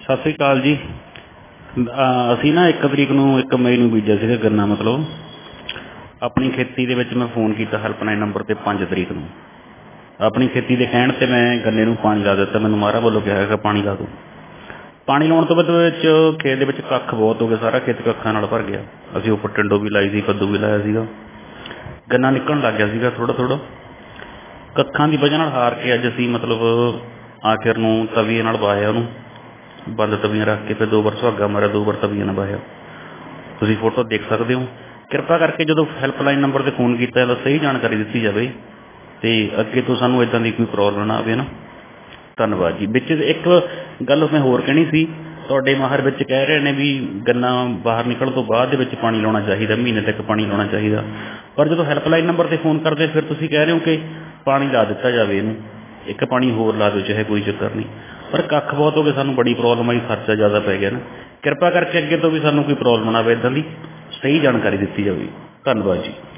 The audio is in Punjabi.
ਸਤਿ ਸ਼੍ਰੀ ਅਕਾਲ ਜੀ। ਅਸੀਂ ਨਾ 1 ਤਰੀਕ ਨੂੰ 1 ਮਈ ਨੂੰ ਬੀਜਿਆ ਸੀਗਾ ਗੰਨਾ। ਮਤਲਬ ਆਪਣੀ ਖੇਤੀ ਦੇ ਵਿੱਚ ਮੈਂ ਫੋਨ ਕੀਤਾ ਹੈਲਪਲਾਈਨ ਨੰਬਰ 'ਤੇ 5 ਤਰੀਕ ਨੂੰ। ਆਪਣੀ ਖੇਤੀ ਦੇ ਕਹਿਣ 'ਤੇ ਮੈਂ ਗੰਨੇ ਨੂੰ ਪਾਣੀ ਲਾ ਦਿੱਤਾ। ਮੈਨੂੰ ਮਹਾਰਾ ਵੱਲੋਂ ਕਿਹਾ ਹੈਗਾ ਪਾਣੀ ਲਾ ਦਿਓ। ਪਾਣੀ ਲਾਉਣ ਤੋਂ ਬਾਅਦ ਵਿੱਚ ਖੇਤ ਦੇ ਵਿੱਚ ਕੱਖ ਬਹੁਤ ਹੋ ਗਿਆ, ਸਾਰਾ ਖੇਤ ਕੱਖਾਂ ਨਾਲ ਭਰ ਗਿਆ। ਅਸੀਂ ਉੱਪਰ ਟਿੰਡੋ ਵੀ ਲਾਈ ਸੀ, ਕੱਦੂ ਵੀ ਲਾਇਆ ਸੀਗਾ। ਗੰਨਾ ਨਿਕਲਣ ਲੱਗ ਗਿਆ ਸੀਗਾ ਥੋੜ੍ਹਾ ਥੋੜ੍ਹਾ। ਕੱਖਾਂ ਦੀ ਵਜ੍ਹਾ ਨਾਲ ਹਾਰ ਕੇ ਅੱਜ ਅਸੀਂ ਮਤਲਬ ਆਖਿਰ ਨੂੰ ਤਵੀਏ ਨਾਲ ਵਾਹਿਆ ਉਹਨੂੰ, ਬੰਦ ਤਵੀਆਂ ਰੱਖ ਕੇ। ਫਿਰ 2 ਵਾਰ ਸੁਹਾਗਾ ਮਾਰਿਆ, 2 ਵਾਰ ਤਵੀਆਂ ਨਾਲ ਵਾਹਿਆ। ਤੁਸੀਂ ਫੋਟੋ ਦੇਖ ਸਕਦੇ ਹੋ। ਕਿਰਪਾ ਕਰਕੇ ਜਦੋਂ ਹੈਲਪਲਾਈਨ ਨੰਬਰ 'ਤੇ ਫੋਨ ਕੀਤਾ ਤਾਂ ਸਹੀ ਜਾਣਕਾਰੀ ਦਿੱਤੀ ਜਾਵੇ ਅਤੇ ਅੱਗੇ ਤੋਂ ਸਾਨੂੰ ਇੱਦਾਂ ਦੀ ਕੋਈ ਪ੍ਰੋਬਲਮ ਨਾ ਆਵੇ ਨਾ। ਧੰਨਵਾਦ ਜੀ। ਵਿੱਚ ਇੱਕ ਗੱਲ ਮੈਂ ਹੋਰ ਕਹਿਣੀ ਸੀ, ਤੁਹਾਡੇ ਮਾਹਰ ਵਿੱਚ ਕਹਿ ਰਹੇ ਨੇ ਵੀ ਗੰਨਾ ਬਾਹਰ ਨਿਕਲਣ ਤੋਂ ਬਾਅਦ ਦੇ ਵਿੱਚ ਪਾਣੀ ਲਾਉਣਾ ਚਾਹੀਦਾ, ਮਹੀਨੇ ਤੱਕ ਪਾਣੀ ਲਾਉਣਾ ਚਾਹੀਦਾ। ਪਰ ਜਦੋਂ ਹੈਲਪਲਾਈਨ ਨੰਬਰ 'ਤੇ ਫੋਨ ਕਰਦੇ ਫਿਰ ਤੁਸੀਂ ਕਹਿ ਰਹੇ ਹੋ ਕਿ ਪਾਣੀ ਲਾ ਦਿੱਤਾ ਜਾਵੇ, ਇਹਨੂੰ ਇੱਕ ਪਾਣੀ ਹੋਰ ਲਾ ਦਿਓ, ਚਾਹੇ ਕੋਈ ਚੱਕਰ ਨਹੀਂ। ਪਰ ਕੱਖ ਬਹੁਤ ਹੋ ਗਏ, ਸਾਨੂੰ ਬੜੀ ਪ੍ਰੋਬਲਮ ਆਈ, ਖਰਚਾ ਜ਼ਿਆਦਾ ਪੈ ਗਿਆ ਨਾ। ਕਿਰਪਾ ਕਰਕੇ ਅੱਗੇ ਤੋਂ ਵੀ ਸਾਨੂੰ ਕੋਈ ਪ੍ਰੋਬਲਮ ਨਾ ਆਵੇ ਇੱਦਾਂ ਦੀ, ਸਹੀ ਜਾਣਕਾਰੀ ਦਿੱਤੀ ਜਾਵੇ। ਧੰਨਵਾਦ ਜੀ।